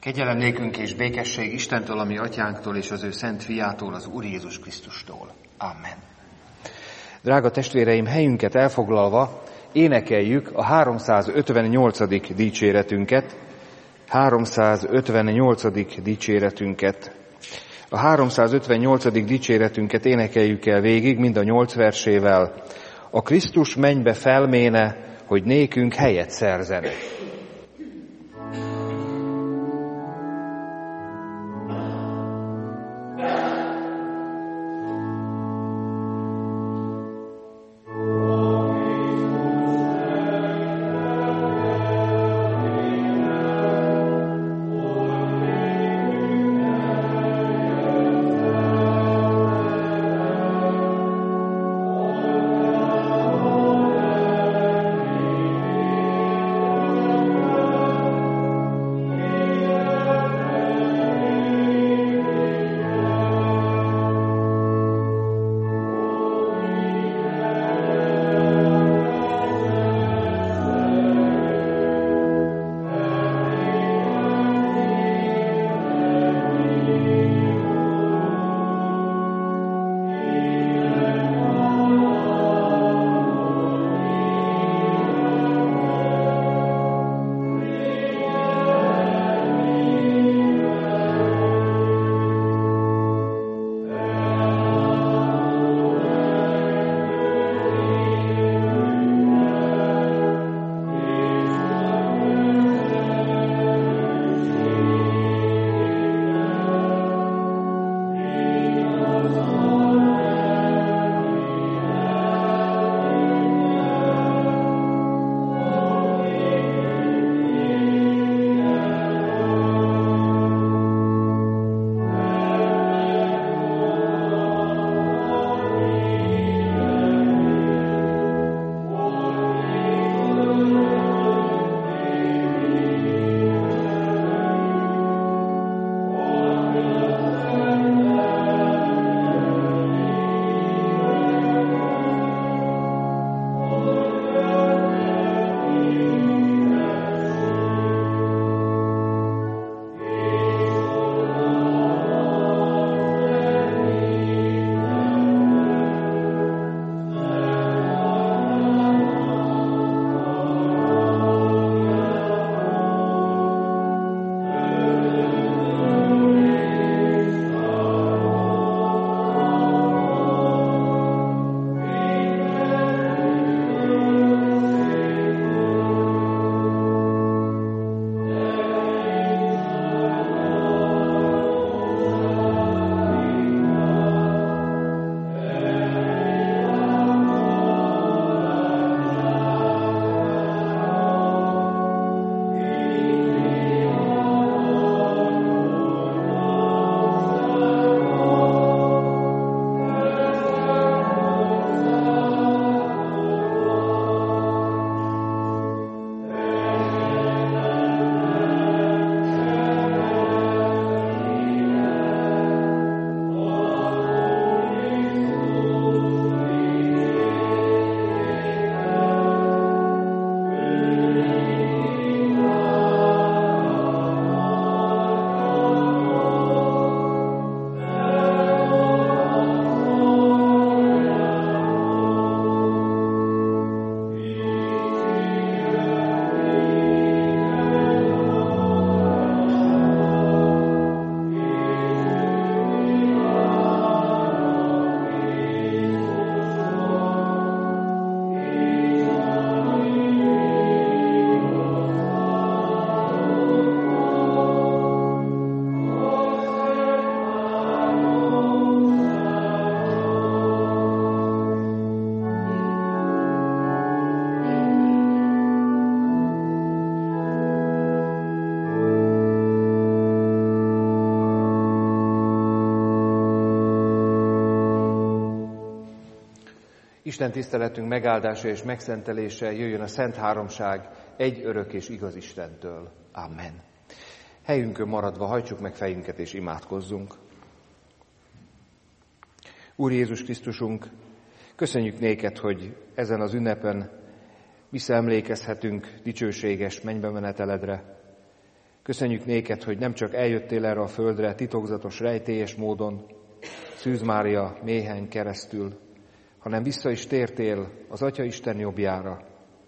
Kegyelem nékünk és békesség Istentől, a mi atyánktól és az ő szent fiától, az Úr Jézus Krisztustól. Amen. Drága testvéreim, helyünket elfoglalva énekeljük a 358. dicséretünket. 358. dicséretünket. A 358. dicséretünket énekeljük el végig, mind a 8 versével. A Krisztus mennybe felméne, hogy nékünk helyet szerzene. Isten tiszteletünk megáldása és megszentelése jöjjön a Szent Háromság egy örök és igaz Istentől. Amen. Helyünkön maradva hajtsuk meg fejünket és imádkozzunk. Úr Jézus Krisztusunk, köszönjük néked, hogy ezen az ünnepen visszaemlékezhetünk dicsőséges mennybe meneteledre. Köszönjük néked, hogy nem csak eljöttél erre a földre titokzatos, rejtélyes módon, Szűz Mária méhen keresztül, hanem vissza is tértél az Atyaisten jobbjára,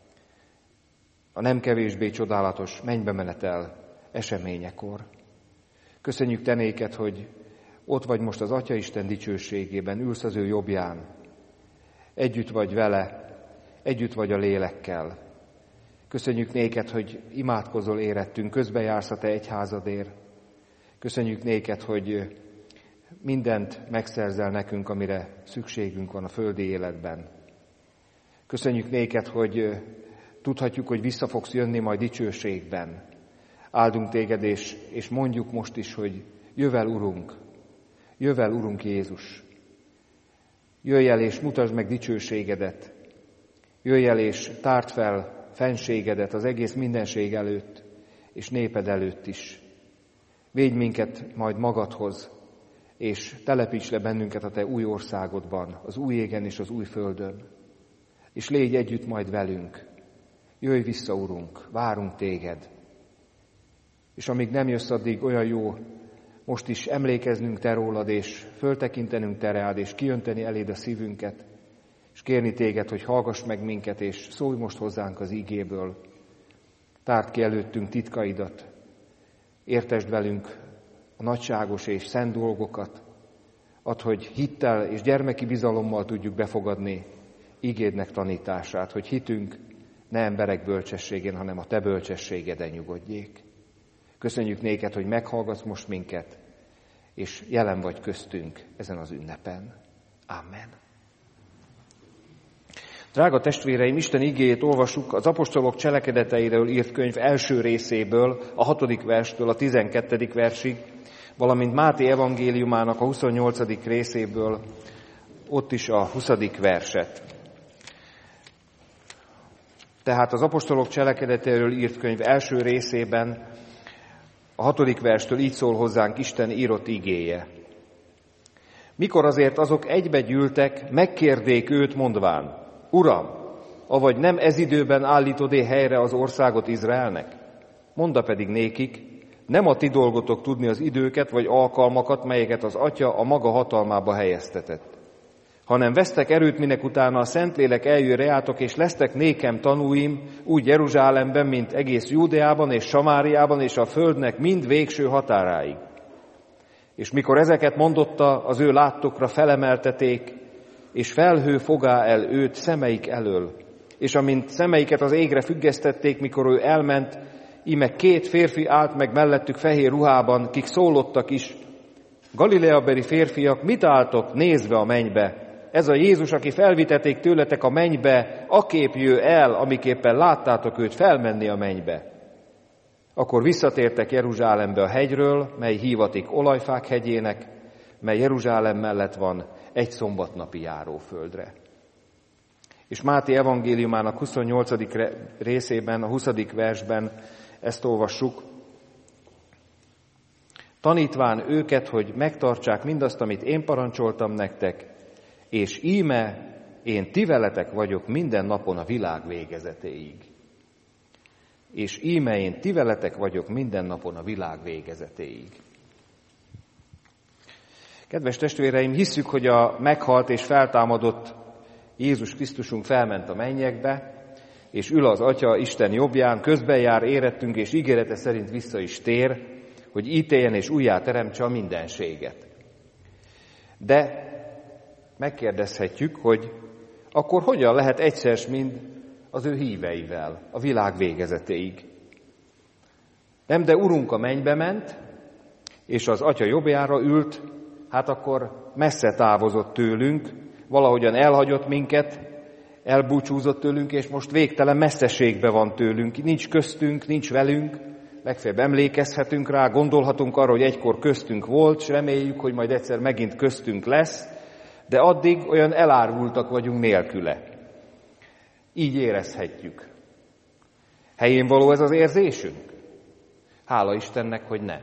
a nem kevésbé csodálatos mennybe menetel eseményekor. Köszönjük te néked, hogy ott vagy most az Atyaisten dicsőségében, ülsz az ő jobbján. Együtt vagy vele, együtt vagy a lélekkel. Köszönjük néked, hogy imádkozol érettünk, közbejársz a te egyházadért. Köszönjük néked, hogy mindent megszerzel nekünk, amire szükségünk van a földi életben. Köszönjük néked, hogy tudhatjuk, hogy vissza fogsz jönni majd dicsőségben. Áldunk téged, és mondjuk most is, hogy jöjj el, Urunk Jézus. Jöjj el, és mutasd meg dicsőségedet. Jöjj el, és tárd fel fenségedet az egész mindenség előtt, és néped előtt is. Védj minket majd magadhoz, és telepíts le bennünket a te új országodban, az új égen és az új földön. És légy együtt majd velünk. Jöjj vissza, Urunk, várunk téged. És amíg nem jössz, addig olyan jó most is emlékeznünk te rólad, és föltekintenünk te rád, és kijönteni eléd a szívünket, és kérni téged, hogy hallgass meg minket, és szólj most hozzánk az ígéből. Tárd ki előttünk titkaidat, értesd velünk a nagyságos és szent dolgokat, add, hogy hittel és gyermeki bizalommal tudjuk befogadni ígédnek tanítását, hogy hitünk ne emberek bölcsességén, hanem a te bölcsességeden nyugodjék. Köszönjük néked, hogy meghallgatsz most minket, és jelen vagy köztünk ezen az ünnepen. Amen. Drága testvéreim, Isten igéjét olvassuk az apostolok cselekedeteiről írt könyv első részéből, a 6. verstől a 12. versig, valamint Máté evangéliumának a 28. részéből, ott is a 20. verset. Tehát az apostolok cselekedeteiről írt könyv első részében a 6. verstől így szól hozzánk Isten írott igéje. Mikor azért azok egybe gyűltek, megkérdék őt mondván, Uram, avagy nem ez időben állítod-e helyre az országot Izraelnek? Mondd pedig nékik, nem a ti dolgotok tudni az időket vagy alkalmakat, melyeket az Atya a maga hatalmába helyeztetett, hanem vesztek erőt, minek utána a Szentlélek eljön reátok, és lesztek nékem tanúim, úgy Jeruzsálemben, mint egész Júdeában és Samáriában, és a földnek mind végső határáig. És mikor ezeket mondotta, az ő láttokra felemelteték, és felhő fogá el őt szemeik elől. És amint szemeiket az égre függesztették, mikor ő elment, íme 2 férfi állt meg mellettük fehér ruhában, kik szólottak is, Galileabeli férfiak, mit álltok nézve a mennybe? Ez a Jézus, aki felvitették tőletek a mennybe, akép jő el, amiképpen láttátok őt felmenni a mennybe. Akkor visszatértek Jeruzsálembe a hegyről, mely hívatik Olajfák hegyének, mely Jeruzsálem mellett van, egy szombatnapi járóföldre. És Máté evangéliumának 28. részében, a 20. versben ezt olvassuk. Tanítván őket, hogy megtartsák mindazt, amit én parancsoltam nektek, és íme én ti veletek vagyok minden napon a világ végezetéig. És íme én ti veletek vagyok minden napon a világ végezetéig. Kedves testvéreim, hisszük, hogy a meghalt és feltámadott Jézus Krisztusunk felment a mennyekbe, és ül az Atya Isten jobbján, közben jár érettünk, és ígérete szerint vissza is tér, hogy ítéljen és újjá teremtse a mindenséget. De megkérdezhetjük, hogy akkor hogyan lehet egyszer mind az ő híveivel a világ végezetéig. Nem, de Urunk a mennybe ment, és az Atya jobbjára ült, hát akkor messze távozott tőlünk, valahogyan elhagyott minket, elbúcsúzott tőlünk, és most végtelen messzeségbe van tőlünk. Nincs köztünk, nincs velünk, legfeljebb emlékezhetünk rá, gondolhatunk arra, hogy egykor köztünk volt, és reméljük, hogy majd egyszer megint köztünk lesz, de addig olyan elárvultak vagyunk nélküle. Így érezhetjük. Helyén való ez az érzésünk? Hála Istennek, hogy nem.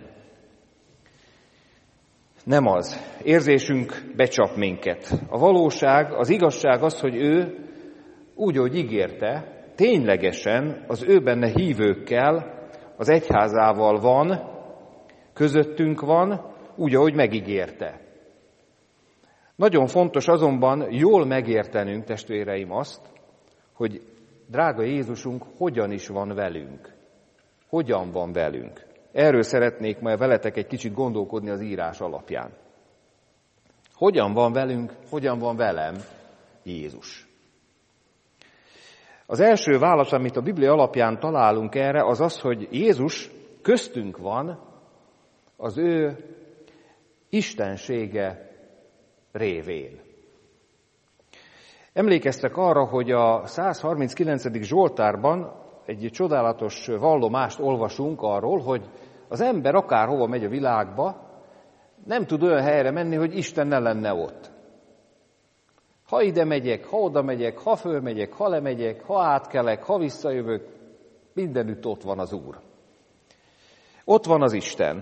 Nem az. Érzésünk becsap minket. A valóság, az igazság az, hogy ő úgy, ahogy ígérte, ténylegesen az ő benne hívőkkel az egyházával van, közöttünk van, úgy, ahogy megígérte. Nagyon fontos azonban jól megértenünk, testvéreim, azt, hogy drága Jézusunk hogyan is van velünk. Hogyan van velünk. Erről szeretnék majd veletek egy kicsit gondolkodni az írás alapján. Hogyan van velünk, hogyan van velem Jézus? Az első válasz, amit a Biblia alapján találunk erre, az az, hogy Jézus köztünk van az ő istensége révén. Emlékeztek arra, hogy a 139. Zsoltárban egy csodálatos vallomást olvasunk arról, hogy az ember akárhova megy a világba, nem tud olyan helyre menni, hogy Isten ne lenne ott. Ha ide megyek, ha oda megyek, ha fölmegyek, ha lemegyek, ha átkelek, ha visszajövök, mindenütt ott van az Úr. Ott van az Isten.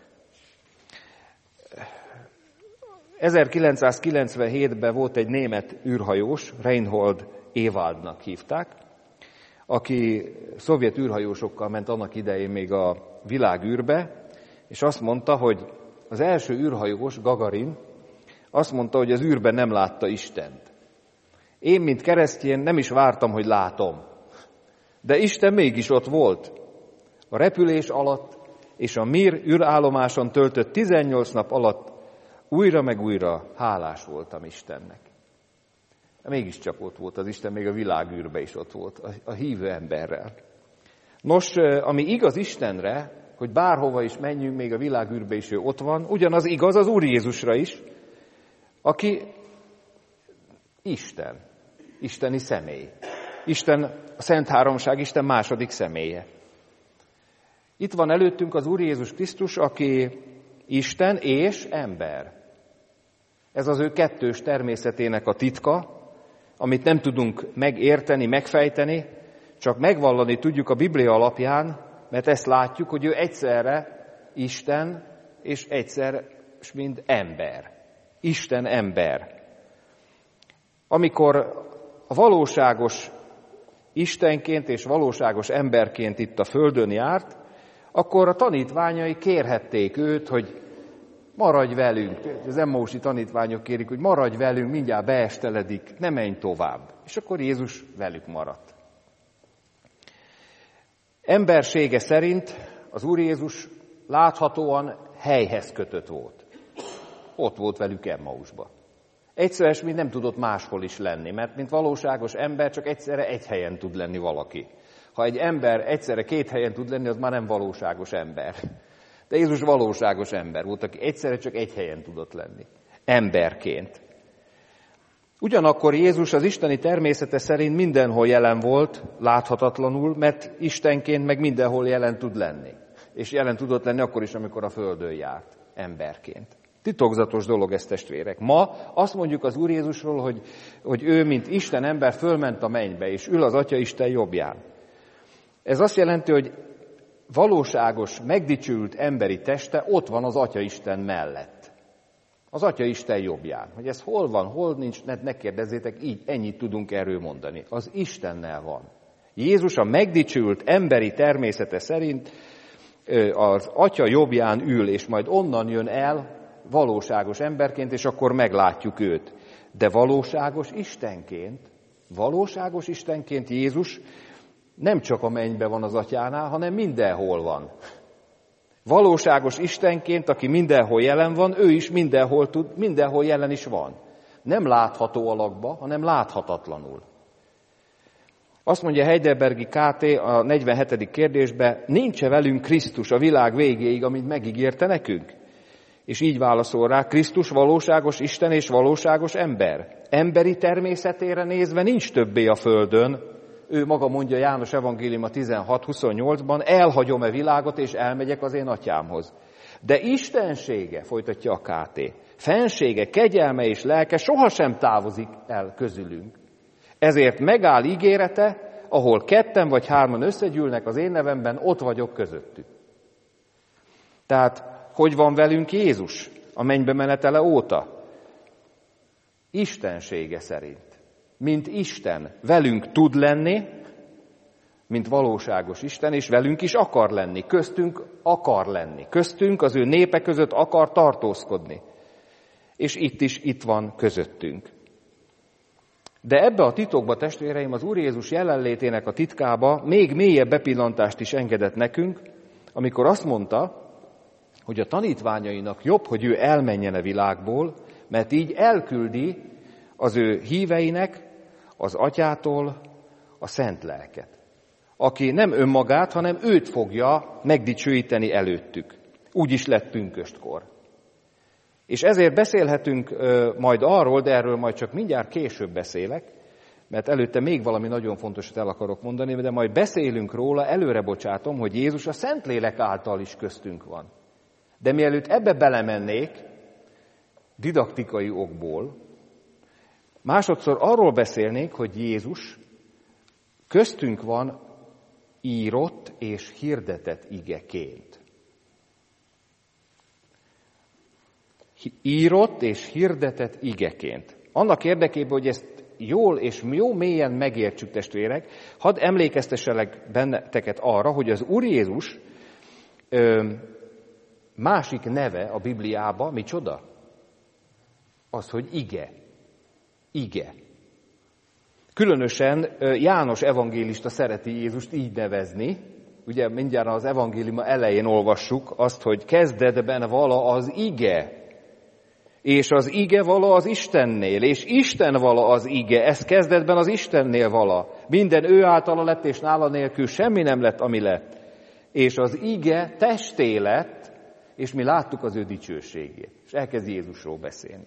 1997-ben volt egy német űrhajós, Reinhold Ewaldnak hívták, aki szovjet űrhajósokkal ment annak idején még a világűrbe, és azt mondta, hogy az első űrhajós, Gagarin, azt mondta, hogy az űrben nem látta Istent. Én, mint keresztény, nem is vártam, hogy látom. De Isten mégis ott volt. A repülés alatt és a Mir űrállomáson töltött 18 nap alatt újra meg újra hálás voltam Istennek. Mégiscsak ott volt az Isten, még a világűrben is ott volt, a hívő emberrel. Nos, ami igaz Istenre, hogy bárhova is menjünk, még a világűrbe is ő ott van, ugyanaz igaz az Úr Jézusra is, aki Isten, isteni személy. Isten, a Szent Háromság, Isten második személye. Itt van előttünk az Úr Jézus Krisztus, aki Isten és ember. Ez az ő kettős természetének a titka, amit nem tudunk megérteni, megfejteni, csak megvallani tudjuk a Biblia alapján, mert ezt látjuk, hogy ő egyszerre Isten, és egyszer mind ember. Isten ember. Amikor a valóságos Istenként és valóságos emberként itt a földön járt, akkor a tanítványai kérhették őt, hogy maradj velünk. Az emmausi tanítványok kérik, hogy maradj velünk, mindjárt beesteledik, ne menj tovább. És akkor Jézus velük maradt. Embersége szerint az Úr Jézus láthatóan helyhez kötött volt. Ott volt velük Emmausba. Egyszerűen mind nem tudott máshol is lenni, mert mint valóságos ember csak egyszerre egy helyen tud lenni valaki. Ha egy ember egyszerre két helyen tud lenni, az már nem valóságos ember. De Jézus valóságos ember volt, aki egyszerre csak egy helyen tudott lenni. Emberként. Ugyanakkor Jézus az isteni természete szerint mindenhol jelen volt, láthatatlanul, mert Istenként meg mindenhol jelen tud lenni. És jelen tudott lenni akkor is, amikor a földön járt, emberként. Titokzatos dolog ez, testvérek. Ma azt mondjuk az Úr Jézusról, hogy ő, mint Isten ember, fölment a mennybe, és ül az Atya Isten jobbján. Ez azt jelenti, hogy valóságos, megdicsőült emberi teste ott van az Atya Isten mellett. Az Atya Isten jobbján. Hogy ez hol van, hol nincs, ne kérdezzétek, így ennyit tudunk erről mondani. Az Istennel van. Jézus a megdicsőült emberi természete szerint az Atya jobbján ül, és majd onnan jön el valóságos emberként, és akkor meglátjuk őt. De valóságos Istenként Jézus nem csak a mennyben van az Atyánál, hanem mindenhol van. Valóságos Istenként, aki mindenhol jelen van, ő is mindenhol jelen is van. Nem látható alakba, hanem láthatatlanul. Azt mondja Heidelbergi K.T. a 47. kérdésben, nincs-e velünk Krisztus a világ végéig, amit megígérte nekünk? És így válaszol rá, Krisztus valóságos Isten és valóságos ember. Emberi természetére nézve nincs többé a földön. Ő maga mondja János evangéliuma 16-28-ban, elhagyom-e világot és elmegyek az én atyámhoz. De istensége, folytatja a K.T., fensége, kegyelme és lelke sohasem távozik el közülünk. Ezért megáll ígérete, ahol 2 vagy 3 összegyűlnek az én nevemben, ott vagyok közöttük. Tehát, hogy van velünk Jézus a mennybe menetele óta? Istensége szerint. Mint Isten velünk tud lenni, mint valóságos Isten, és velünk is akar lenni, köztünk akar lenni, köztünk az ő népe között akar tartózkodni. És itt van közöttünk. De ebbe a titokba, testvéreim, az Úr Jézus jelenlétének a titkába még mélyebb bepillantást is engedett nekünk, amikor azt mondta, hogy a tanítványainak jobb, hogy ő elmenjen a világból, mert így elküldi az ő híveinek az Atyától a Szent Lelket, aki nem önmagát, hanem őt fogja megdicsőíteni előttük. Úgy is lett pünköstkor. És ezért beszélhetünk majd arról, de erről majd csak mindjárt később beszélek, mert előtte még valami nagyon fontosat el akarok mondani, de majd beszélünk róla, előre bocsátom, hogy Jézus a Szentlélek által is köztünk van. De mielőtt ebbe belemennék, didaktikai okból, másodszor arról beszélnék, hogy Jézus köztünk van írott és hirdetett igeként. Írott és hirdetett igeként. Annak érdekében, hogy ezt jól és jó mélyen megértsük, testvérek, hadd emlékeztesselek benneteket arra, hogy az Úr Jézus másik neve a Bibliában, micsoda? Az, hogy ige. Ige. Különösen János evangélista szereti Jézust így nevezni. Ugye mindjárt az evangélium elején olvassuk azt, hogy kezdetben vala az ige, és az ige vala az Istennél, és Isten vala az ige, ez kezdetben az Istennél vala. Minden ő általa lett, és nála nélkül semmi nem lett, ami lett. És az ige testé lett, és mi láttuk az ő dicsőségét. És elkezd Jézusról beszélni.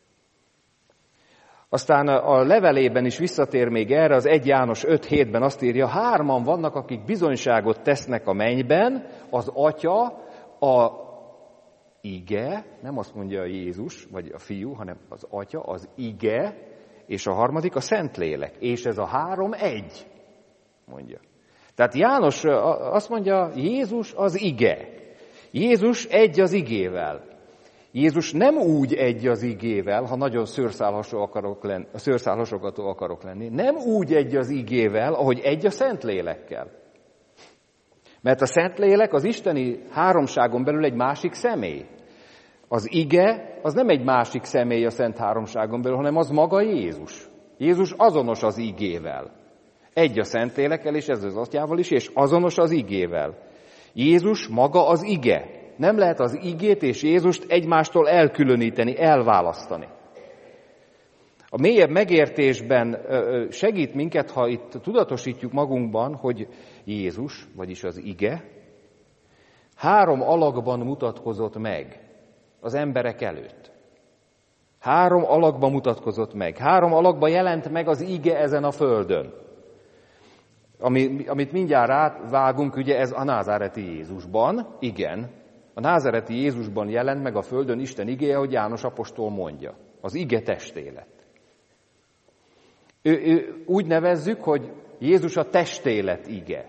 Aztán a levelében is visszatér még erre, az 1 János 5:7-ben azt írja, 3 vannak, akik bizonyságot tesznek a mennyben, az Atya, a ige, nem azt mondja Jézus, vagy a fiú, hanem az Atya, az ige, és a harmadik a Szentlélek. És ez a 3 egy, mondja. Tehát János azt mondja, Jézus az ige. Jézus egy az igével. Jézus nem úgy egy az igével, ha nagyon szőrszálhasogató akarok lenni, nem úgy egy az igével, ahogy egy a Szentlélekkel. Mert a Szentlélek az isteni háromságon belül egy másik személy. Az ige az nem egy másik személy a Szent Háromságon belül, hanem az maga Jézus. Jézus azonos az igével. Egy a Szentlélekkel, és ez az Atyával is, és azonos az igével. Jézus maga az ige. Nem lehet az igét és Jézust egymástól elkülöníteni, elválasztani. A mélyebb megértésben segít minket, ha itt tudatosítjuk magunkban, hogy Jézus, vagyis az ige, 3 alakban mutatkozott meg az emberek előtt. 3 alakban mutatkozott meg. 3 alakban jelent meg az ige ezen a földön. Amit mindjárt rávágunk, ugye ez a názáreti Jézusban, igen, a názáreti Jézusban jelent meg a földön Isten igéje, hogy János apostol mondja. Az ige testé lett. Úgy nevezzük, hogy Jézus a testélet ige.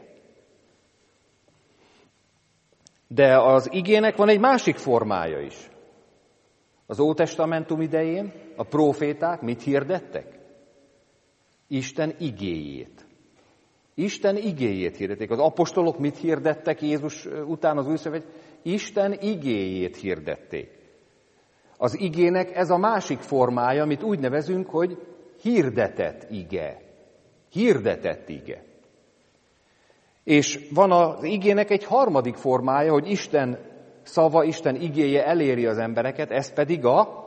De az igének van egy másik formája is. Az Ótestamentum idején a próféták mit hirdettek? Isten igéjét. Isten igéjét hirdették. Az apostolok mit hirdettek Jézus után az új szövet? Isten igéjét hirdették. Az igének ez a másik formája, amit úgy nevezünk, hogy hirdetett ige. Hirdetett ige. És van az igének egy harmadik formája, hogy Isten szava, Isten igéje eléri az embereket, ez pedig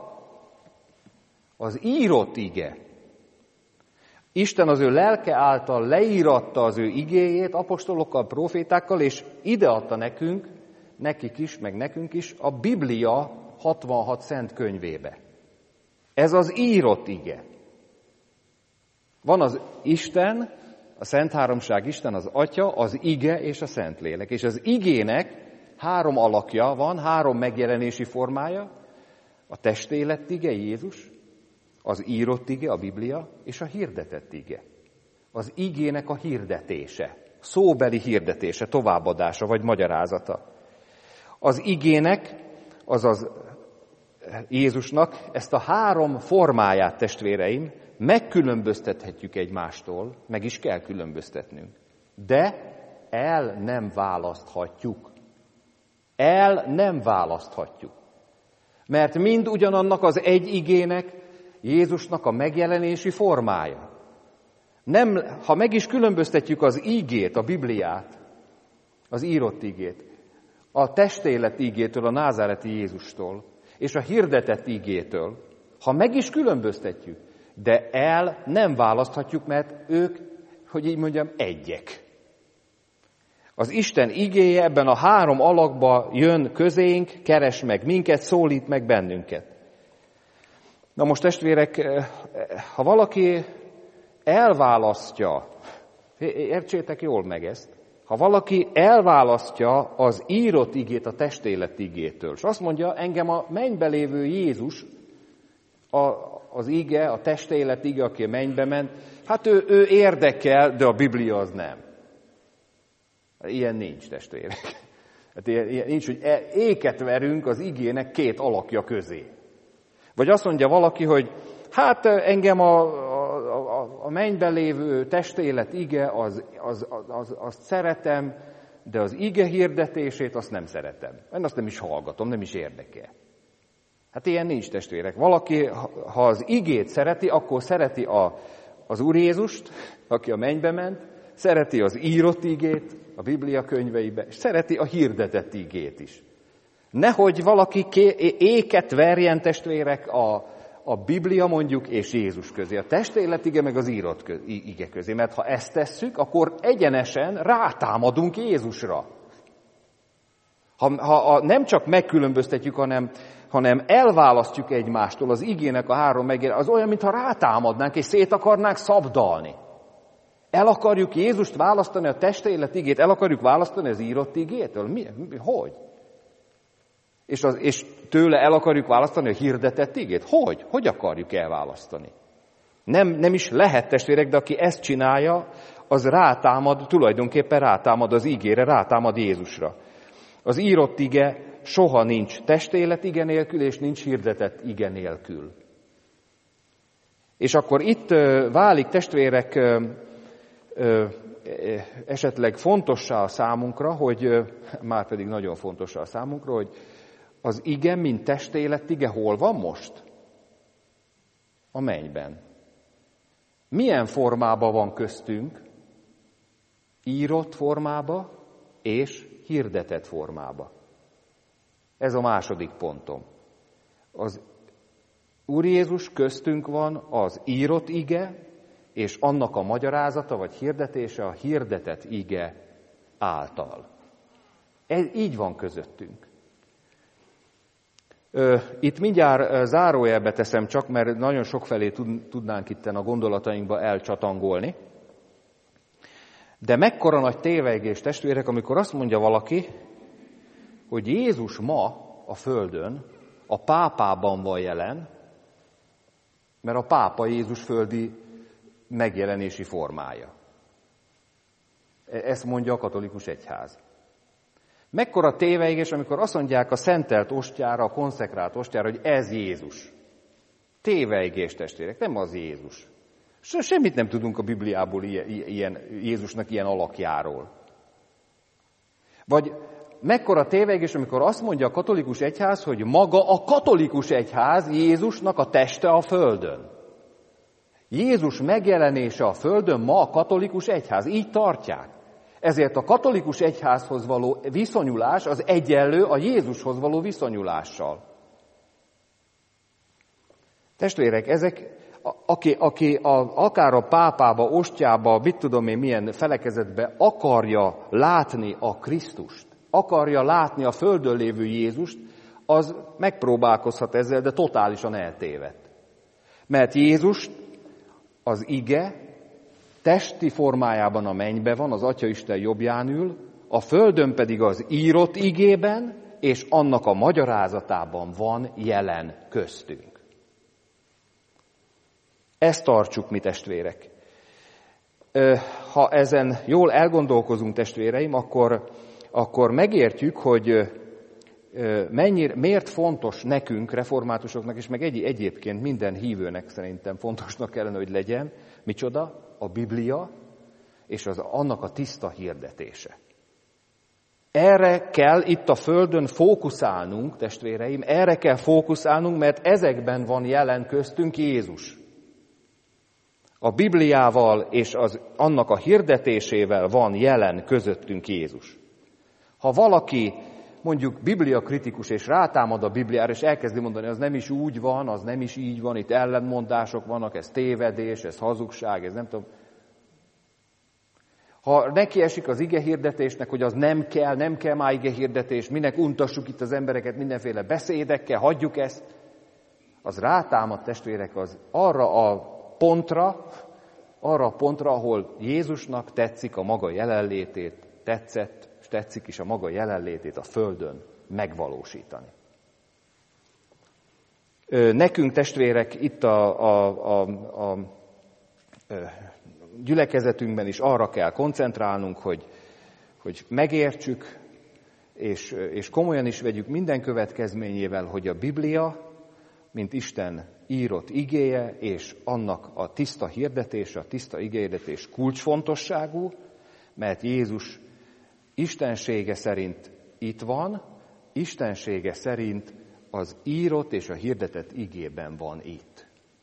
az írott ige. Isten az ő lelke által leíratta az ő igéjét apostolokkal, profétákkal, és ideadta nekik is, meg nekünk is a Biblia 66 szent könyvébe. Ez az írott ige. Van az Isten, a Szent Háromság Isten, az Atya, az ige és a Szentlélek. És az igének 3 alakja van, 3 megjelenési formája, a testé lett ige, Jézus, az írott ige, a Biblia, és a hirdetett ige. Az igének a hirdetése, szóbeli hirdetése, továbbadása vagy magyarázata. Az igének, azaz Jézusnak ezt a 3 formáját, testvéreim, megkülönböztethetjük egymástól, meg is kell különböztetnünk. de el nem választhatjuk. El nem választhatjuk. Mert mind ugyanannak az egy igének Jézusnak a megjelenési formája. Nem, ha meg is különböztetjük az ígét, a Bibliát, az írott ígét, a testélet ígétől, a názáreti Jézustól, és a hirdetett ígétől, ha meg is különböztetjük, de el nem választhatjuk, mert ők, hogy így mondjam, egyek. Az Isten igéje ebben a három alakba jön közénk, keres meg minket, szólít meg bennünket. Na most testvérek, ha valaki elválasztja, értsétek jól meg ezt, ha valaki elválasztja az írott igét a testélet igétől, és azt mondja, engem a mennybe lévő Jézus, az ige, a testélet ige, aki a mennybe ment, hát ő érdekel, de a Biblia az nem. Ilyen nincs, testvérek. Hát ilyen nincs, hogy éket verünk az igének két alakja közé. Vagy azt mondja valaki, hogy hát engem a mennyben lévő testélet ige, azt szeretem, de az ige hirdetését azt nem szeretem. Én azt nem is hallgatom, nem is érdekel. Hát ilyen nincs, testvérek. Valaki, ha az igét szereti, akkor szereti az Úr Jézust, aki a mennybe ment, szereti az írott igét a Biblia könyveibe, és szereti a hirdetett igét is. Nehogy valaki éket verjen, testvérek, a Biblia mondjuk és Jézus közé, a testélet ige meg az írott ige közé, mert ha ezt tesszük, akkor egyenesen rátámadunk Jézusra. Ha nem csak megkülönböztetjük, hanem elválasztjuk egymástól az igének a három megjelenését, az olyan, mintha rátámadnánk és szét akarnánk szabdalni. El akarjuk Jézust választani, a testélet igét, el akarjuk választani az írott igétől? Hogy? És tőle el akarjuk választani a hirdetett igét? Hogy? Hogy akarjuk elválasztani? Nem is lehet, testvérek, de aki ezt csinálja, az rátámad, tulajdonképpen rátámad az igére, rátámad Jézusra. Az írott ige soha nincs testélet ige nélkül, és nincs hirdetett ige nélkül. És akkor itt válik, testvérek, esetleg fontossá a számunkra, hogy, már pedig nagyon fontossá a számunkra, hogy az ige, mint testélet ige, hol van most? A mennyben. Milyen formában van köztünk? Írott formába és hirdetett formába. Ez a második pontom. Az Úr Jézus köztünk van az írott ige, és annak a magyarázata vagy hirdetése a hirdetett ige által. Ez így van közöttünk. Itt mindjárt zárójelbe teszem csak, mert nagyon sokfelé tudnánk itten a gondolatainkba elcsatangolni. De mekkora nagy tévejgés, testvérek, amikor azt mondja valaki, hogy Jézus ma a földön a pápában van jelen, mert a pápa Jézus földi megjelenési formája. Ezt mondja a katolikus egyház. Mekkora tévejgés, amikor azt mondják a szentelt ostjára, a konszekrált ostjára, hogy ez Jézus. Tévejgés, testvérek, nem az Jézus. Semmit nem tudunk a Bibliából Jézusnak ilyen alakjáról. Vagy mekkora tévejgés, amikor azt mondja a katolikus egyház, hogy maga a katolikus egyház Jézusnak a teste a földön. Jézus megjelenése a földön ma a katolikus egyház. Így tartják. Ezért a katolikus egyházhoz való viszonyulás az egyenlő a Jézushoz való viszonyulással. Testvérek, ezek, aki akár a pápába, ostjába, mit tudom én milyen felekezetbe akarja látni a Krisztust, akarja látni a földön lévő Jézust, az megpróbálkozhat ezzel, de totálisan eltévedt. Mert Jézus, az ige, testi formájában a mennyben van, az Atyaisten jobbján ül, a földön pedig az írott igében, és annak a magyarázatában van jelen köztünk. Ezt tartsuk mi, testvérek. Ha ezen jól elgondolkozunk, testvéreim, akkor megértjük, hogy miért fontos nekünk, reformátusoknak, és meg egyébként minden hívőnek szerintem fontosnak kellene, hogy legyen, micsoda? A Biblia és annak a tiszta hirdetése. Erre kell itt a földön fókuszálnunk, testvéreim, erre kell fókuszálnunk, mert ezekben van jelen köztünk Jézus. A Bibliával és annak a hirdetésével van jelen közöttünk Jézus. Ha valaki mondjuk bibliakritikus és rátámad a Bibliára, és elkezdi mondani, az nem is úgy van, az nem is így van, itt ellentmondások vannak, ez tévedés, ez hazugság, ez nem tudom. Ha neki esik az igehirdetésnek, hogy az nem kell már igehirdetés, minek untassuk itt az embereket mindenféle beszédekkel, hagyjuk ezt, az rátámad, testvérek, az arra a pontra, ahol Jézusnak tetszik a maga jelenlétét, tetszett, és tetszik is a maga jelenlétét a földön megvalósítani. Nekünk, testvérek, itt a gyülekezetünkben is arra kell koncentrálnunk, hogy megértsük, és komolyan is vegyük minden következményével, hogy a Biblia, mint Isten írott igéje, és annak a tiszta hirdetése, a tiszta igéhirdetés kulcsfontosságú, mert Jézus istensége szerint itt van, istensége szerint az írott és a hirdetett igében van itt.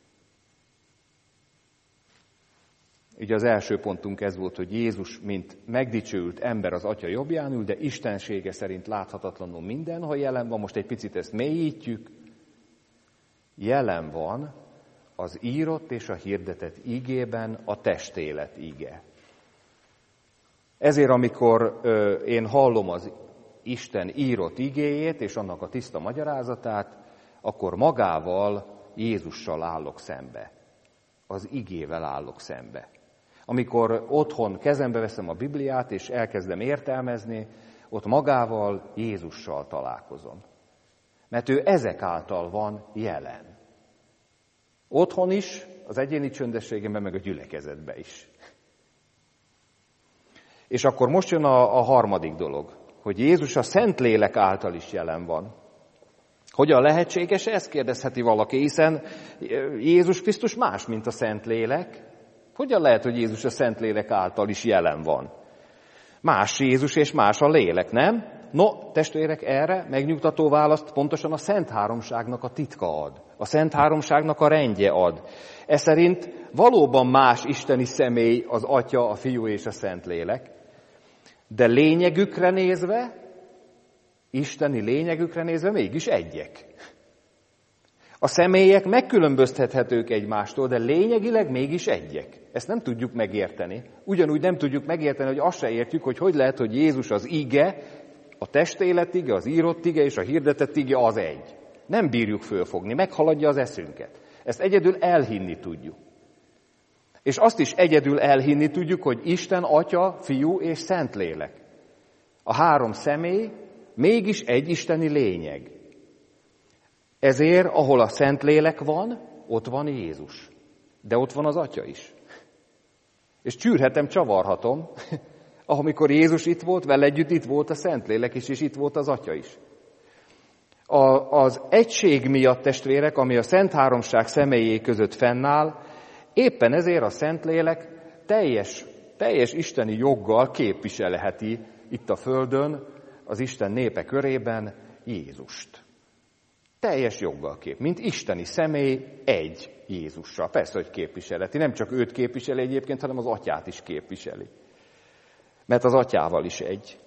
Ugye az első pontunk ez volt, hogy Jézus, mint megdicsőült ember az Atya jobbján ül, de istensége szerint láthatatlanul mindenhol jelen van. Most egy picit ezt mélyítjük. Jelen van az írott és a hirdetett igében a testélet ige. Ezért, amikor én hallom az Isten írott igéjét és annak a tiszta magyarázatát, akkor magával, Jézussal állok szembe. Az igével állok szembe. Amikor otthon kezembe veszem a Bibliát, és elkezdem értelmezni, ott magával, Jézussal találkozom. Mert ő ezek által van jelen. Otthon is, az egyéni csöndességemben, meg a gyülekezetben is. És akkor most jön a harmadik dolog, hogy Jézus a Szentlélek által is jelen van. Hogyan lehetséges? Ezt kérdezheti valaki, hiszen Jézus Krisztus más, mint a Szentlélek. Hogyan lehet, hogy Jézus a Szentlélek által is jelen van? Más Jézus és más a lélek, nem? No, testvérek, erre megnyugtató választ pontosan a Szent Háromságnak a titka ad. A Szent Háromságnak a rendje ad. Ez szerint valóban más isteni személy az Atya, a Fiú és a Szentlélek, de lényegükre nézve, isteni lényegükre nézve mégis egyek. A személyek megkülönböztethetők egymástól, de lényegileg mégis egyek. Ezt nem tudjuk megérteni. Ugyanúgy nem tudjuk megérteni, hogy azt se értjük, hogy lehet, hogy Jézus az ige, a testélet ige, az írott ige és a hirdetett ige az egy. Nem bírjuk fölfogni, meghaladja az eszünket. Ezt egyedül elhinni tudjuk. És azt is egyedül elhinni tudjuk, hogy Isten, Atya, Fiú és Szentlélek. A három személy mégis egy isteni lényeg. Ezért, ahol a Szentlélek van, ott van Jézus. De ott van az Atya is. És csűrhetem, csavarhatom, amikor Jézus itt volt, vele együtt itt volt a Szentlélek is, és itt volt az Atya is. Az egység miatt, testvérek, ami a Szent Háromság személyé között fennáll, éppen ezért a Szentlélek teljes isteni joggal képviselheti itt a földön, az Isten népe körében Jézust. Teljes joggal mint isteni személy egy Jézussal. Persze, hogy képviselheti. Nem csak őt képviseli egyébként, hanem az Atyát is képviseli. Mert az Atyával is egy.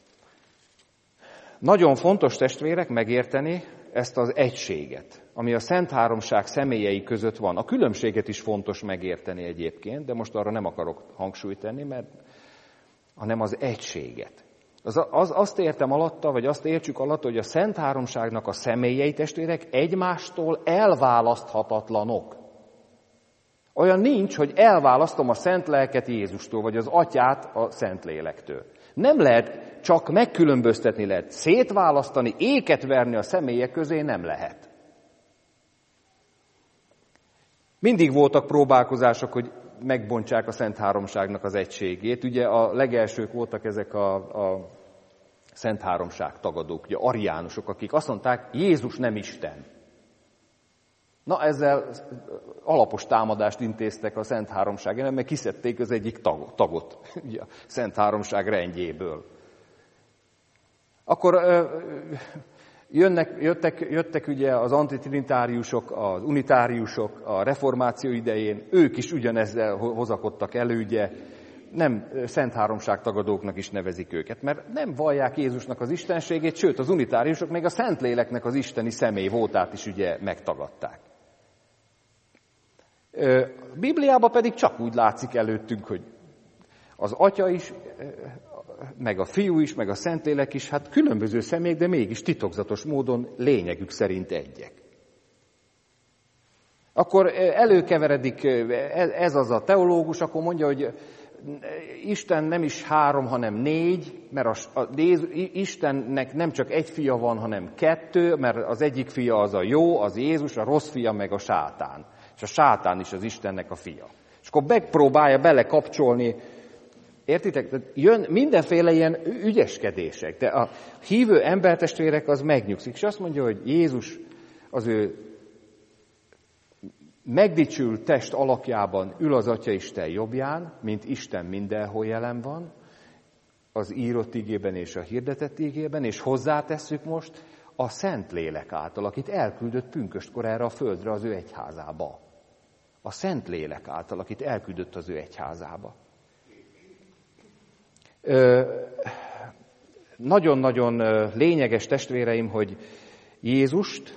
Nagyon fontos, testvérek, megérteni ezt az egységet, ami a Szent Háromság személyei között van. A különbséget is fontos megérteni egyébként, de most arra nem akarok hangsúlyt tenni, hanem az egységet. Azt értem alatta, vagy azt értsük alatta, hogy a Szent Háromságnak a személyei, testvérek, egymástól elválaszthatatlanok. Olyan nincs, hogy elválasztom a Szent Lelket Jézustól, vagy az Atyát a Szentlélektől. Nem lehet, csak megkülönböztetni lehet. Szétválasztani, éket verni a személyek közé nem lehet. Mindig voltak próbálkozások, hogy megbontsák a Szent Háromságnak az egységét. Ugye a legelsők voltak ezek a Szent Háromság tagadók, ugye ariánusok, akik azt mondták, Jézus nem Isten. Na, ezzel alapos támadást intéztek a Szent Háromság ellen, mert kiszedték az egyik tagot ugye, a Szent Háromság rendjéből. Akkor jöttek ugye az antitrinitáriusok, az unitáriusok a reformáció idején, ők is ugyanezzel hozakodtak elő, ugye, nem Szent Háromság tagadóknak is nevezik őket, mert nem vallják Jézusnak az istenségét, sőt az unitáriusok még a Szentléleknek az isteni személy voltát is ugye megtagadták. A Bibliában pedig csak úgy látszik előttünk, hogy az Atya is, meg a Fiú is, meg a Szentlélek is, hát különböző személyek, de mégis titokzatos módon lényegük szerint egyek. Akkor előkeveredik ez az a teológus, akkor mondja, hogy Isten nem is 3, hanem 4, mert Istennek nem csak egy fia van, hanem 2, mert az egyik fia az a jó, az Jézus, a rossz fia meg a sátán. És a sátán is az Istennek a fia. És akkor megpróbálja belekapcsolni, értitek? Jön mindenféle ilyen ügyeskedések, de a hívő embertestvérek az megnyugszik, és azt mondja, hogy Jézus az ő megdicsült test alakjában ül az Atyaisten jobbján, mint Isten mindenhol jelen van, az írott igében és a hirdetett igében, és hozzátesszük most a Szentlélek által, akit elküldött pünköstkor erre a földre az ő egyházába. A Szentlélek által, akit elküldött az ő egyházába. Nagyon-nagyon lényeges, testvéreim, hogy Jézust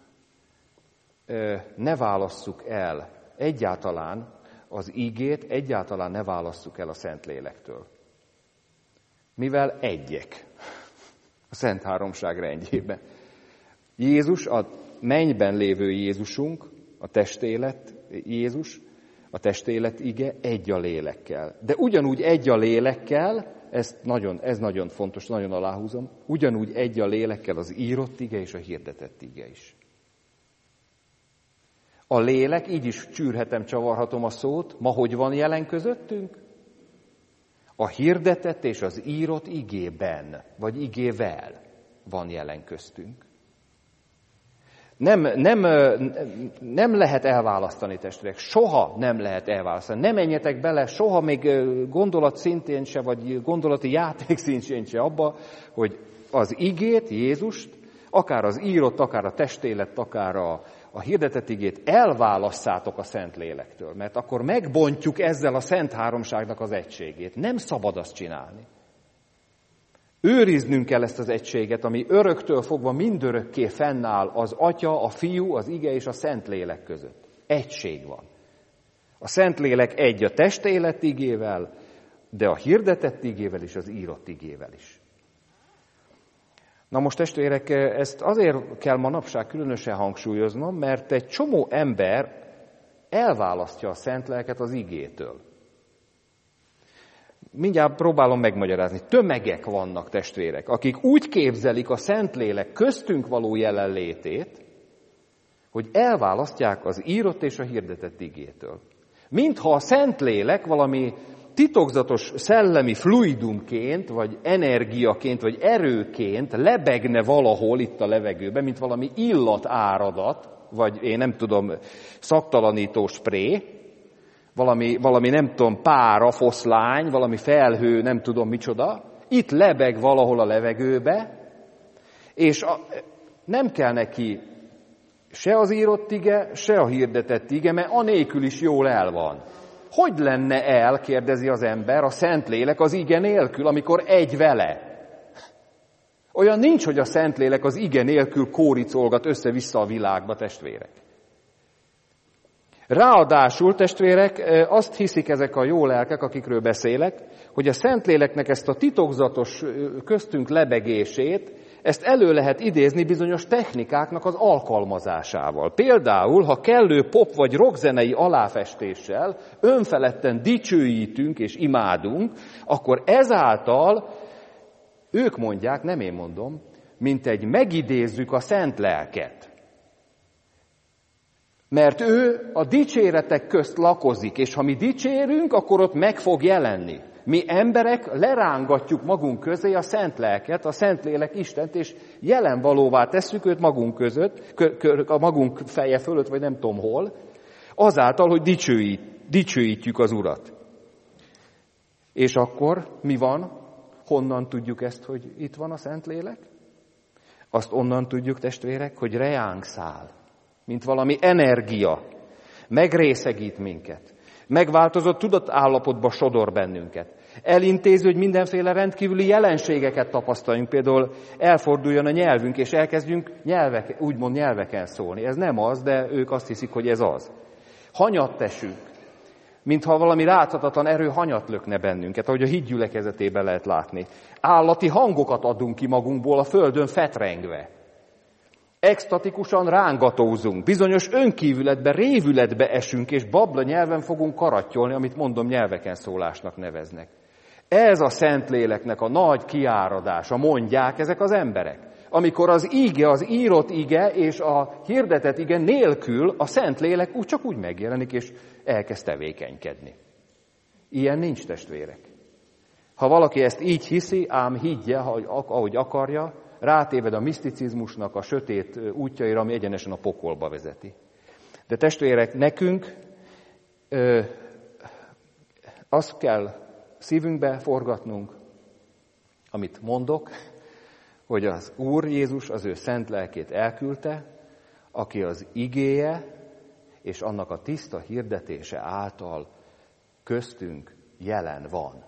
ne válasszuk el egyáltalán az igét, egyáltalán ne válasszuk el a Szentlélektől. Mivel egyek a Szent Háromság rendjében. Jézus, a mennyben lévő Jézusunk, a testélet Jézus, a testélet ige egy a lélekkel. De ugyanúgy egy a lélekkel, ez nagyon fontos, nagyon aláhúzom, ugyanúgy egy a lélekkel az írott ige és a hirdetett ige is. A lélek, így is csűrhetem, csavarhatom a szót, ma hogy van jelen közöttünk? A hirdetett és az írott igében, vagy igével van jelen köztünk. Nem lehet elválasztani, testvérek, soha nem lehet elválasztani. Nem menjetek bele, soha még gondolat szintén se, vagy gondolati játék szintén se abba, hogy az igét, Jézust, akár az írott, akár a testélet, akár a hirdetett igét elválasszátok a Szentlélektől, mert akkor megbontjuk ezzel a Szent Háromságnak az egységét. Nem szabad azt csinálni. Őriznünk kell ezt az egységet, ami öröktől fogva mindörökké fennáll az Atya, a Fiú, az Ige és a Szentlélek között. Egység van. A Szentlélek egy a testélet igével, de a hirdetett igével és az írott igével is. Na most, testvérek, ezt azért kell manapság különösen hangsúlyoznom, mert egy csomó ember elválasztja a szent lelket az igétől. Mindjárt próbálom megmagyarázni. Tömegek vannak, testvérek, akik úgy képzelik a Szentlélek köztünk való jelenlétét, hogy elválasztják az írott és a hirdetett igétől. Mintha a Szentlélek valami titokzatos szellemi fluidumként, vagy energiaként, vagy erőként lebegne valahol itt a levegőben, mint valami illatáradat, vagy én nem tudom, szaktalanító spré, valami nem tudom, pára, foszlány, valami felhő, nem tudom micsoda, itt lebeg valahol a levegőbe, és nem kell neki se az írott ige, se a hirdetett ige, mert anélkül is jól el van. Hogy lenne el, kérdezi az ember, a Szentlélek az ige nélkül, amikor egy vele? Olyan nincs, hogy a Szentlélek az ige nélkül kóricolgat össze-vissza a világba, testvérek. Ráadásul, testvérek, azt hiszik ezek a jó lelkek, akikről beszélek, hogy a Szentléleknek ezt a titokzatos köztünk lebegését, ezt elő lehet idézni bizonyos technikáknak az alkalmazásával. Például, ha kellő pop vagy rockzenei aláfestéssel önfeledten dicsőítünk és imádunk, akkor ezáltal, ők mondják, nem én mondom, mintegy megidézzük a szent lelket. Mert ő a dicséretek közt lakozik, és ha mi dicsérünk, akkor ott meg fog jelenni. Mi emberek lerángatjuk magunk közé a Szent Lelket, a Szentlélek Istent, és jelen valóvá tesszük őt magunk között, a magunk feje fölött, vagy nem tudom hol, azáltal, hogy dicsőítjük az Urat. És akkor mi van? Honnan tudjuk ezt, hogy itt van a Szentlélek? Azt onnan tudjuk, testvérek, hogy reánk száll, mint valami energia, megrészegít minket, megváltozott tudatállapotba sodor bennünket. Elintéző, hogy mindenféle rendkívüli jelenségeket tapasztaljunk, például elforduljon a nyelvünk, és elkezdjünk úgymond nyelveken szólni. Ez nem az, de ők azt hiszik, hogy ez az. Hanyat tessünk, mintha valami láthatatlan erő hanyat lökne bennünket, ahogy a híd gyülekezetében lehet látni. Állati hangokat adunk ki magunkból a földön fetrengve. Extatikusan rángatózunk, bizonyos önkívületbe, révületbe esünk, és babla nyelven fogunk karattyolni, amit mondom, nyelveken szólásnak neveznek. Ez a Szentléleknek a nagy kiáradása, mondják ezek az emberek. Amikor az ige, az írott ige és a hirdetett ige nélkül a Szentlélek csak úgy megjelenik, és elkezd tevékenykedni. Ilyen nincs, testvérek. Ha valaki ezt így hiszi, ám higgye, ahogy akarja, rátéved a miszticizmusnak a sötét útjaira, ami egyenesen a pokolba vezeti. De testvérek, nekünk azt kell szívünkbe forgatnunk, amit mondok, hogy az Úr Jézus az ő szent lelkét elküldte, aki az igéje és annak a tiszta hirdetése által köztünk jelen van.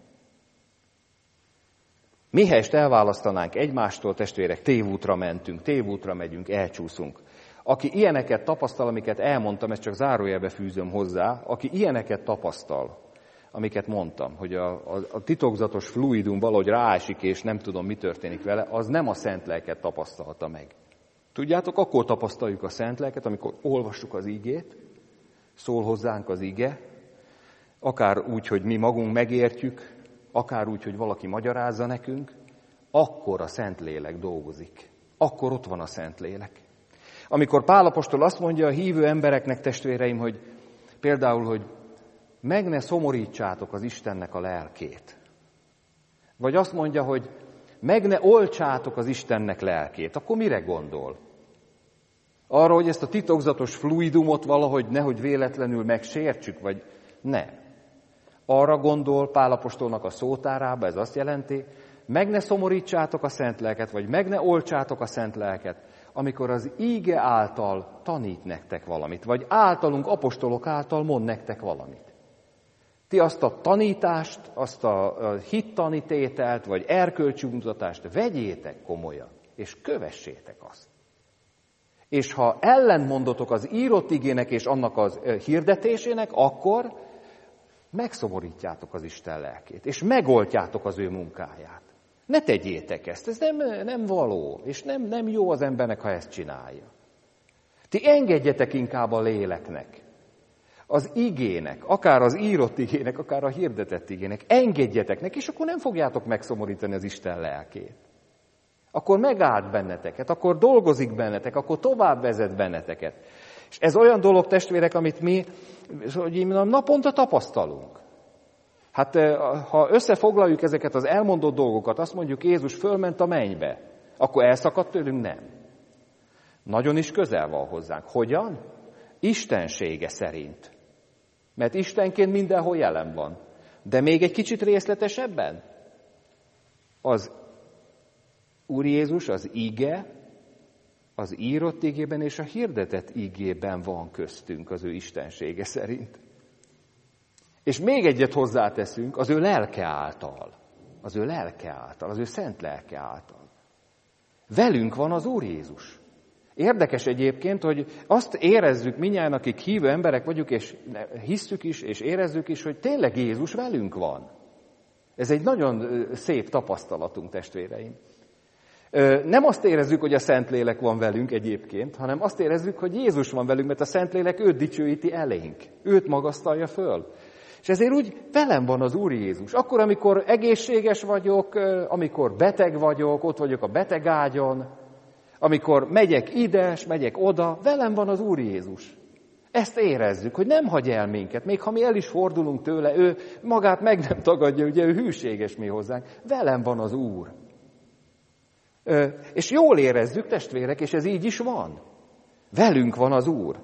Mihelyest elválasztanánk egymástól, testvérek, tévútra mentünk, tévútra megyünk, elcsúszunk. Aki ilyeneket tapasztal, amiket elmondtam, ezt csak zárójelbe fűzöm hozzá, aki ilyeneket tapasztal, amiket mondtam, hogy a titokzatos fluidum valahogy ráesik, és nem tudom, mi történik vele, az nem a Szent Lelket tapasztalta meg. Tudjátok, akkor tapasztaljuk a Szent Lelket, amikor olvassuk az igét, szól hozzánk az ige, akár úgy, hogy mi magunk megértjük, akár úgy, hogy valaki magyarázza nekünk, akkor a Szentlélek dolgozik. Akkor ott van a Szentlélek. Amikor Pál apostol azt mondja a hívő embereknek, testvéreim, hogy például, hogy meg ne szomorítsátok az Istennek a lelkét. Vagy azt mondja, hogy meg ne oltsátok az Istennek lelkét. Akkor mire gondol? Arra, hogy ezt a titokzatos fluidumot valahogy nehogy véletlenül megsértsük, vagy ne. Arra gondol Pál apostolnak a szótárába, ez azt jelenti, meg ne szomorítsátok a Szent Lelket, vagy meg ne oltsátok a Szent Lelket, amikor az íge által tanít nektek valamit, vagy általunk, apostolok által mond nektek valamit. Ti azt a tanítást, azt a hittanítételt, vagy erkölcsmutatást vegyétek komolyan, és kövessétek azt. És ha ellentmondotok az írott igének és annak az hirdetésének, akkor megszomorítjátok az Isten lelkét, és megoltjátok az ő munkáját. Ne tegyétek ezt, ez nem való, és nem jó az embernek, ha ezt csinálja. Ti engedjetek inkább a léleknek, az igének, akár az írott igének, akár a hirdetett igének, engedjetek neki, és akkor nem fogjátok megszomorítani az Isten lelkét. Akkor megáld benneteket, akkor dolgozik bennetek, akkor tovább vezet benneteket. És ez olyan dolog, testvérek, amit mi naponta tapasztalunk. Hát ha összefoglaljuk ezeket az elmondott dolgokat, azt mondjuk, Jézus fölment a mennybe, akkor elszakadt tőlünk? Nem. Nagyon is közel van hozzánk. Hogyan? Istensége szerint. Mert Istenként mindenhol jelen van. De még egy kicsit részletesebben? Az Úr Jézus, az ige, az írott igében és a hirdetett igében van köztünk az ő istensége szerint. És még egyet hozzáteszünk, az ő lelke által. Az ő lelke által, az ő szent lelke által. Velünk van az Úr Jézus. Érdekes egyébként, hogy azt érezzük mindnyájan, akik hívő emberek vagyunk, és hisszük is, és érezzük is, hogy tényleg Jézus velünk van. Ez egy nagyon szép tapasztalatunk, testvéreim. Nem azt érezzük, hogy a Szentlélek van velünk egyébként, hanem azt érezzük, hogy Jézus van velünk, mert a Szentlélek őt dicsőíti elénk. Őt magasztalja föl. És ezért úgy velem van az Úr Jézus. Akkor, amikor egészséges vagyok, amikor beteg vagyok, ott vagyok a betegágyon, amikor megyek ide, és megyek oda, velem van az Úr Jézus. Ezt érezzük, hogy nem hagy el minket, még ha mi el is fordulunk tőle, ő magát meg nem tagadja, ugye ő hűséges mi hozzánk. Velem van az Úr. És jól érezzük, testvérek, és ez így is van. Velünk van az Úr.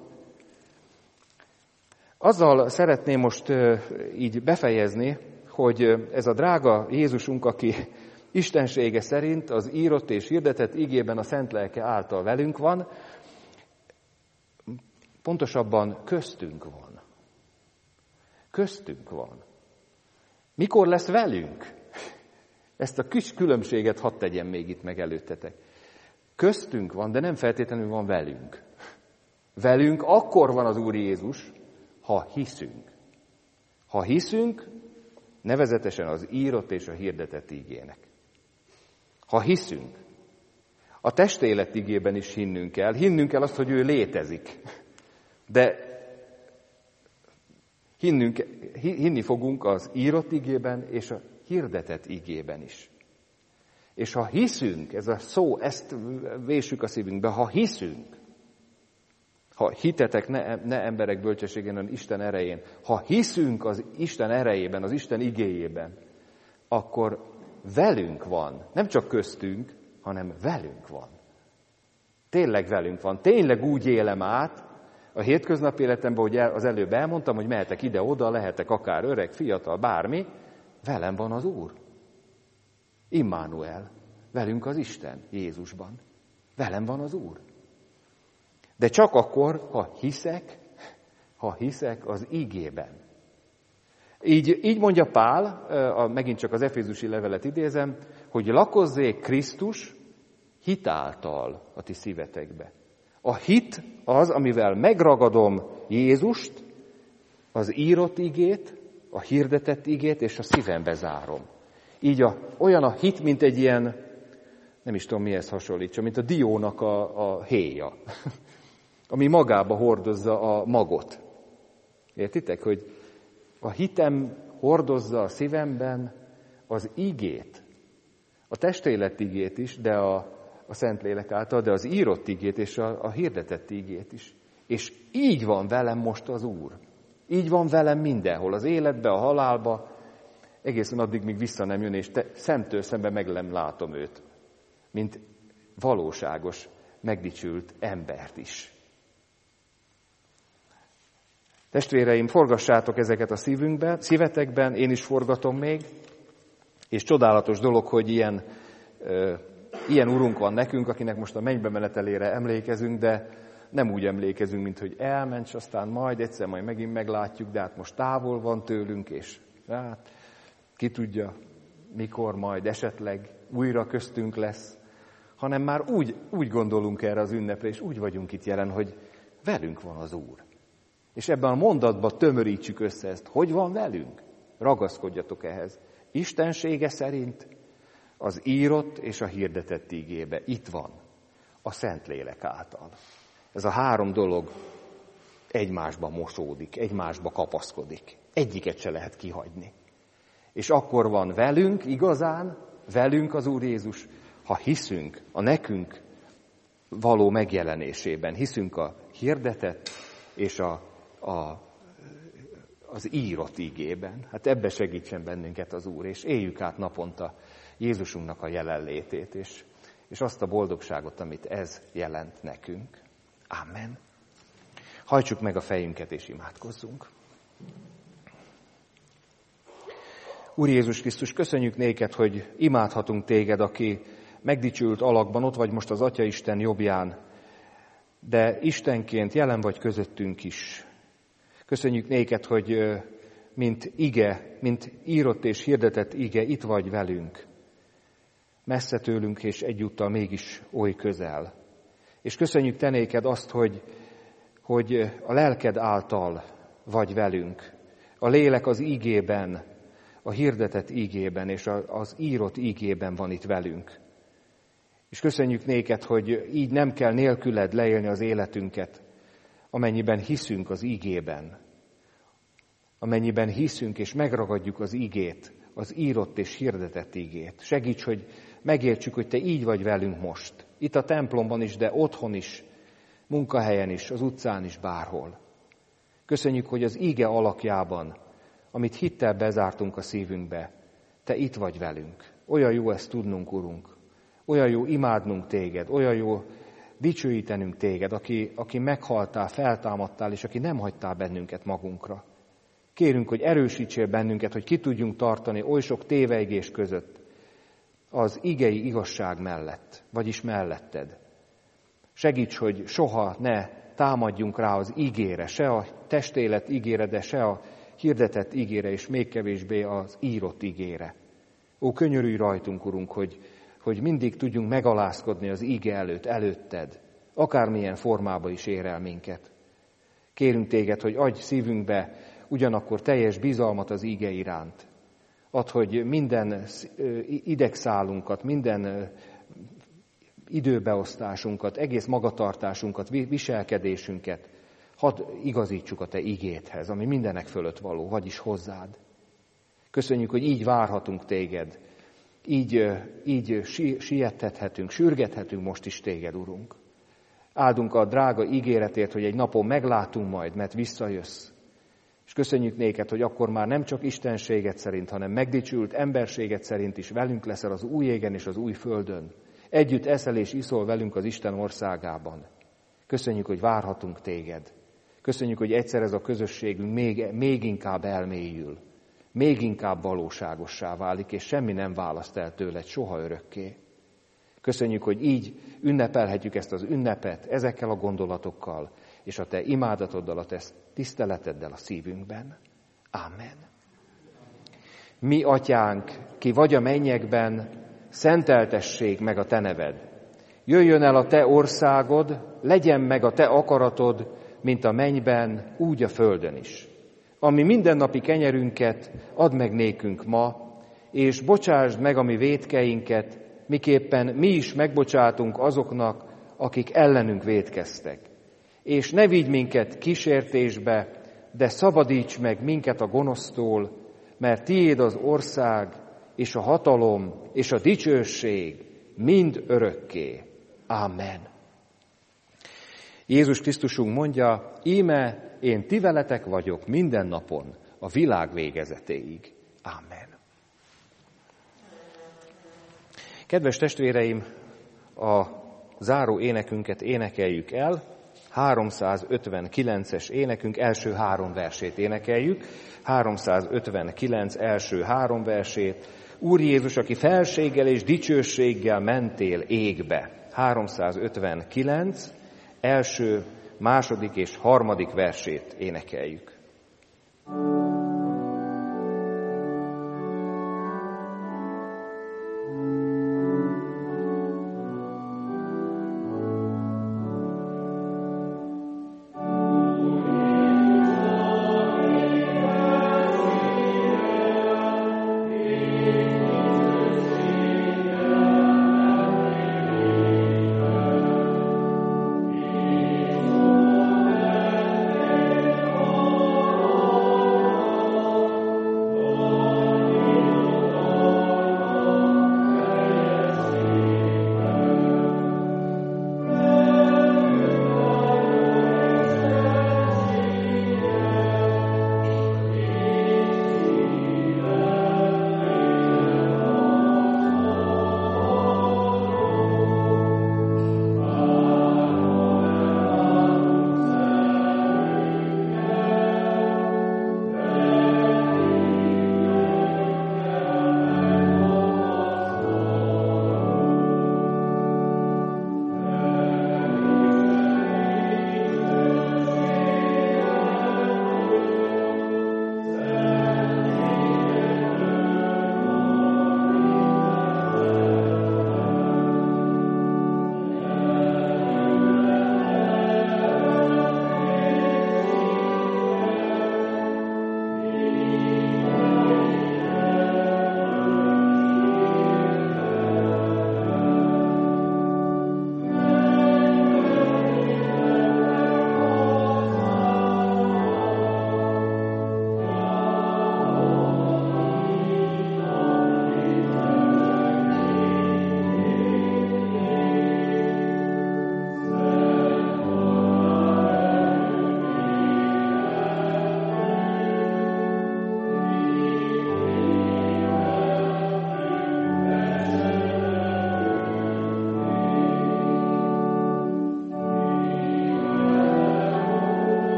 Azzal szeretném most így befejezni, hogy ez a drága Jézusunk, aki istensége szerint az írott és hirdetett igében a Szent Lelke által velünk van, pontosabban köztünk van. Köztünk van. Mikor lesz velünk? Ezt a kis különbséget hadd tegyem még itt meg előttetek. Köztünk van, de nem feltétlenül van velünk. Velünk akkor van az Úr Jézus, ha hiszünk. Ha hiszünk, nevezetesen az írott és a hirdetett igének. Ha hiszünk, a testélet igében is hinnünk kell azt, hogy ő létezik. De hinni fogunk az írott igében és a hirdetett igében is. És ha hiszünk, ez a szó, ezt vésük a szívünkbe, ha hiszünk, ha hitetek ne emberek bölcsességén, hanem Isten erején, ha hiszünk az Isten erejében, az Isten igéjében, akkor velünk van, nem csak köztünk, hanem velünk van. Tényleg velünk van, tényleg úgy élem át a hétköznapi életemben, hogy az előbb elmondtam, hogy mehetek ide-oda, lehetek akár öreg, fiatal, bármi, velem van az Úr. Immanuel, velünk az Isten Jézusban. Velem van az Úr. De csak akkor, ha hiszek az igében. Így mondja Pál, megint csak az Efézusi levelet idézem, hogy lakozzék Krisztus hitáltal a ti szívetekbe. A hit az, amivel megragadom Jézust, az írott igét, a hirdetett igét, és a szívembe zárom. Így olyan a hit, mint egy ilyen, nem is tudom mihez hasonlítsa, mint a diónak a héja, ami magába hordozza a magot. Értitek, hogy a hitem hordozza a szívemben az igét, a testélet igét is, de a Szentlélek által, de az írott igét és a hirdetett igét is. És így van velem most az Úr. Így van velem mindenhol, az életbe, a halálba, egészen addig, míg vissza nem jön, és szemtől szembe meg nem látom őt, mint valóságos, megdicsült embert is. Testvéreim, forgassátok ezeket a szívetekben, én is forgatom még, és csodálatos dolog, hogy ilyen Urunk van nekünk, akinek most a mennybe menetelére emlékezünk, de nem úgy emlékezünk, mint hogy elment, és aztán majd megint meglátjuk, de hát most távol van tőlünk, és hát ki tudja, mikor majd esetleg újra köztünk lesz, hanem már úgy gondolunk erre az ünnepre, és úgy vagyunk itt jelen, hogy velünk van az Úr. És ebben a mondatban tömörítsük össze ezt. Hogy van velünk? Ragaszkodjatok ehhez. Istensége szerint az írott és a hirdetett igébe. Itt van. A Szentlélek által. Ez a három dolog egymásba mosódik, egymásba kapaszkodik. Egyiket se lehet kihagyni. És akkor van velünk, igazán, velünk az Úr Jézus, ha hiszünk a nekünk való megjelenésében. Hiszünk a hirdetett és az írott igében. Hát ebbe segítsen bennünket az Úr, és éljük át naponta Jézusunknak a jelenlétét, és azt a boldogságot, amit ez jelent nekünk. Amen. Hajtsuk meg a fejünket, és imádkozzunk. Úr Jézus Krisztus, köszönjük néked, hogy imádhatunk téged, aki megdicsült alakban, ott vagy most az Atyaisten jobbján, de Istenként jelen vagy közöttünk is. Köszönjük néked, hogy mint ige, mint írott és hirdetett ige, itt vagy velünk. Messze tőlünk, és egyúttal mégis oly közel. És köszönjük te néked azt, hogy a lelked által vagy velünk. A lélek az ígében, a hirdetett ígében és az írott ígében van itt velünk. És köszönjük néked, hogy így nem kell nélküled leélni az életünket, amennyiben hiszünk az ígében. Amennyiben hiszünk és megragadjuk az ígét, az írott és hirdetett ígét. Segíts, hogy megértsük, hogy te így vagy velünk most. Itt a templomban is, de otthon is, munkahelyen is, az utcán is, bárhol. Köszönjük, hogy az íge alakjában, amit hittel bezártunk a szívünkbe, Te itt vagy velünk. Olyan jó ezt tudnunk, Urunk. Olyan jó imádnunk Téged, olyan jó dicsőítenünk Téged, aki meghaltál, feltámadtál, és aki nem hagytál bennünket magunkra. Kérünk, hogy erősítsél bennünket, hogy ki tudjunk tartani oly sok téveigés között az igei igazság mellett, vagyis melletted. Segíts, hogy soha ne támadjunk rá az ígére, se a testélet ígére, de se a hirdetett ígére, és még kevésbé az írott ígére. Ó, könyörülj rajtunk, Urunk, hogy mindig tudjunk megalázkodni az íge előtted, akármilyen formában is ér el minket. Kérünk Téged, hogy adj szívünkbe ugyanakkor teljes bizalmat az íge iránt. Add, hogy minden idegszálunkat, minden időbeosztásunkat, egész magatartásunkat, viselkedésünket, hadd igazítsuk a Te igédhez, ami mindenek fölött való, vagyis hozzád. Köszönjük, hogy így várhatunk Téged, így siettethetünk, sürgethetünk most is Téged, Urunk. Áldunk a drága ígéretért, hogy egy napon meglátunk majd, mert visszajössz. És köszönjük néked, hogy akkor már nem csak istenséget szerint, hanem megdicsült emberséget szerint is velünk leszel az új égen és az új földön. Együtt eszel és iszol velünk az Isten országában. Köszönjük, hogy várhatunk Téged. Köszönjük, hogy egyszer ez a közösségünk még inkább elmélyül, még inkább valóságossá válik, és semmi nem választ el tőled soha örökké. Köszönjük, hogy így ünnepelhetjük ezt az ünnepet ezekkel a gondolatokkal, és a Te imádatoddal, a Te tiszteleteddel a szívünkben. Ámen. Mi, Atyánk, ki vagy a mennyekben, szenteltessék meg a Te neved. Jöjjön el a Te országod, legyen meg a Te akaratod, mint a mennyben, úgy a földön is. Ami mindennapi kenyerünket add meg nékünk ma, és bocsásd meg a mi vétkeinket, miképpen mi is megbocsátunk azoknak, akik ellenünk vétkeztek. És ne vigy minket kísértésbe, de szabadíts meg minket a gonosztól, mert tiéd az ország, és a hatalom, és a dicsőség mind örökké. Ámen. Jézus Krisztusunk mondja, íme én ti veletek vagyok minden napon, a világ végezetéig. Ámen. Kedves testvéreim, a záró énekünket énekeljük el. 359-es énekünk első 3 versét énekeljük. 359 első 3 versét. Úr Jézus, aki felséggel és dicsőséggel mentél égbe. 359 első, második és harmadik versét énekeljük.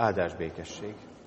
Áldás békesség!